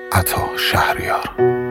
عطا شهریار.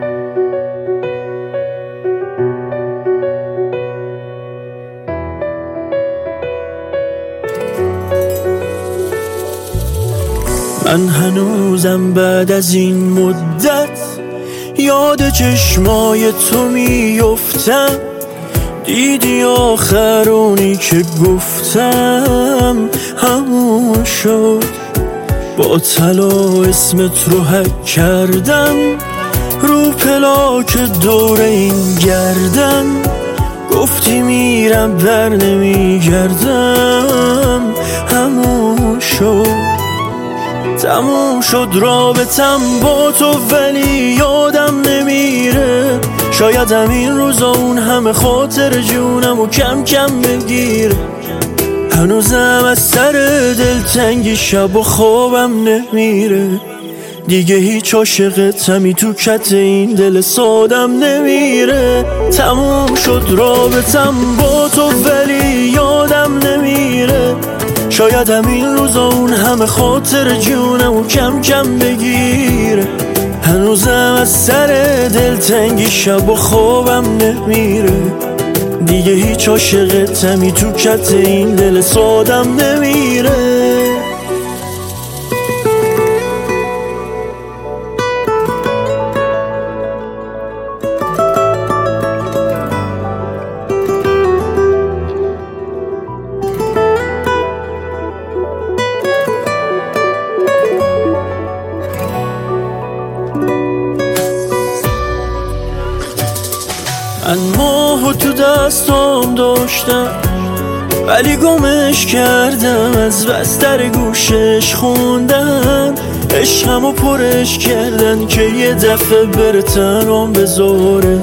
من هنوزم بعد از این مدت یاد چشمای تو میفتم. دیدی آخرونی که گفتم همون شد. با طلا اسمت رو حک کردم رو پلاک دور این گردن. گفتی میرم بر نمیگردم همون شد. تموم شد رابطم با تو ولی یادم نمیره. شاید همین روزا اون همه خاطر جونم و کم کم بگیره. هنوزم از سر دلتنگی شب و خوابم نمیره. دیگه هیچ عاشقتمی تو کت این دل سادم نمیره. تموم شد رابطم با تو ولی یادم نمیره. شاید همین روزا اون همه خاطر جونم و کم کم بگیره. هنوزم از سر دلتنگی شب و خوابم نمیره. دیگه هیچ عاشقتمی تو کت این دل سادم نمیره. من ماهو تو دستام داشتم ولی گمش کردم. از بستر گوشش خوندن عشقمو پرش کردن که یه دفعه بره تنام بذاره.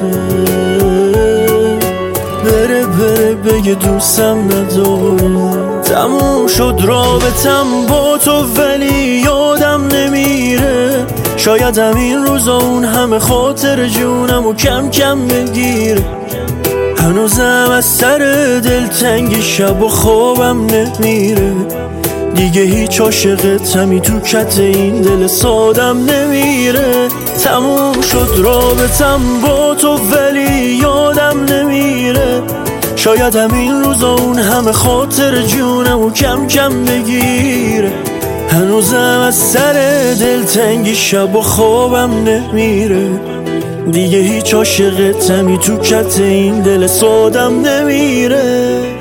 بره بگه دوستم نداره. تموم شد رابطم با تو ولی یادم نمیره. شاید همین روزا اون همه خاطر جونم و کم کم بگیره. هنوزم از سر دلتنگی شب و خوابم نمیره. دیگه هیچ عاشقتمی تو کت این دل سادم نمیره. تموم شد رابطم با تو ولی یادم نمیره. شاید همین روزا اون همه خاطر جونم و کم کم بگیره. هنوزم از سر دلتنگی شب و خوابم نمیره. دیگه هیچ عاشقتمی تو کت این دل سادم نمیره.